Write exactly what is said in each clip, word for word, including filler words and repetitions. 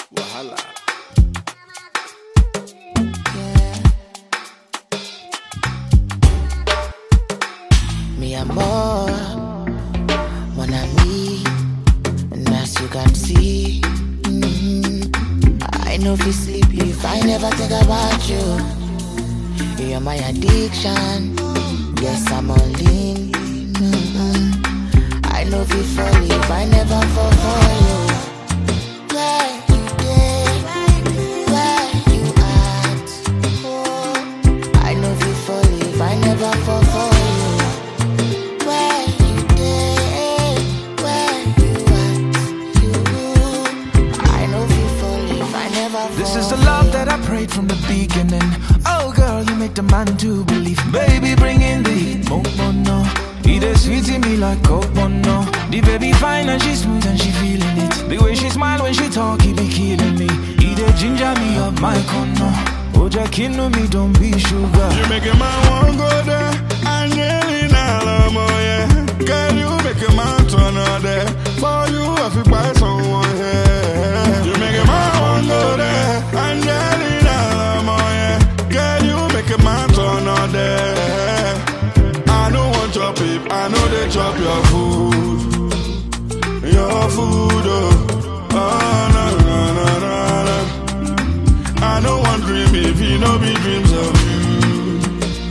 Wahala. Mi amor, mon ami, and as you can see, mm-hmm, I know if you sleep if I never think about you. You're my addiction, yes I'm all in. Mm-hmm. I know if you fall if I never fall for you. Where you dey, where you at? Oh, I know if you fall if I never fall for you. This is the love that I prayed from the beginning. Oh girl, you make the man to believe. Baby, bring in the heat, oh, oh no. It is sweet in me like coke, oh no. The baby fine and she smooth and she feeling it. The way she smile when she talk, he be killing me. He dey ginger me up my corner. Oh, just kill me, don't be sugar. You make a man want go there, Angelina Lamo, yeah. Girl, you make a man turn on there. For you, I feel buy someone here. You make a man want go there, Angelina Lamo, yeah. Girl, you make a man turn on there. I don't want your peep, I know they chop your food. Your food, oh, oh no, no, no, no, no. I don't want dream if you know be dreams of you.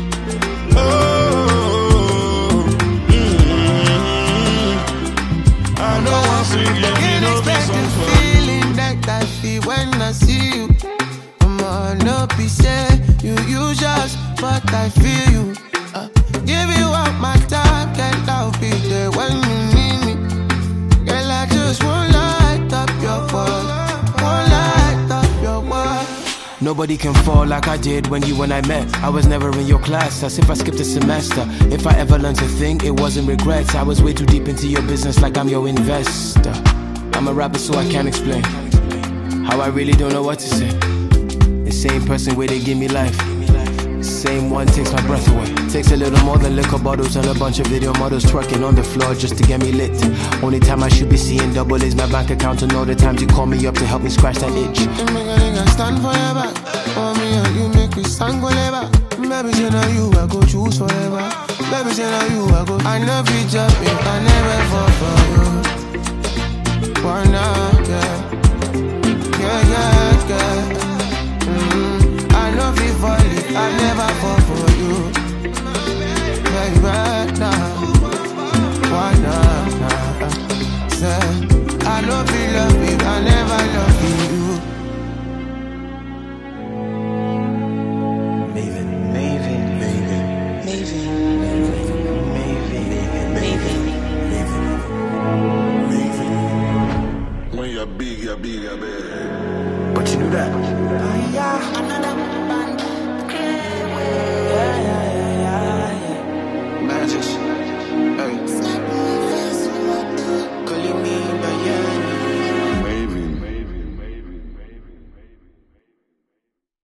Oh, mm-hmm. I don't want singing, you know be some fun. Feeling that I feel when I see you. I'm on up, be say you use us, but I feel you. Uh, give you up my time, can't I'll be there when you need me. Girl, I just won't light up your world, won't light up your world. Nobody can fall like I did when you and I met. I was never in your class, as if I skipped a semester. If I ever learned to think, it wasn't regrets. I was way too deep into your business like I'm your investor. I'm a rapper so I can't explain how I really don't know what to say. The same person where they give me life, same one takes my breath away. Takes a little more than liquor bottles and a bunch of video models twerking on the floor just to get me lit. Only time I should be seeing double is my bank account, and all the times you call me up to help me scratch that itch. You make a nigga stand for your back. For me and you make me stand forever. Baby, say now you I go choose forever. Baby, say now you I go. I never be just if I never fall for you. Why not, yeah. Yeah, yeah, yeah. Mm-hmm. I know if you fall if I never fall for you. Baby, right now. Why not, nah. Say, I know if you love me, I never love you. Maven, Maven, Maven, Maven, Maven, Maven. When you're big, you're big, you're big. But you knew that.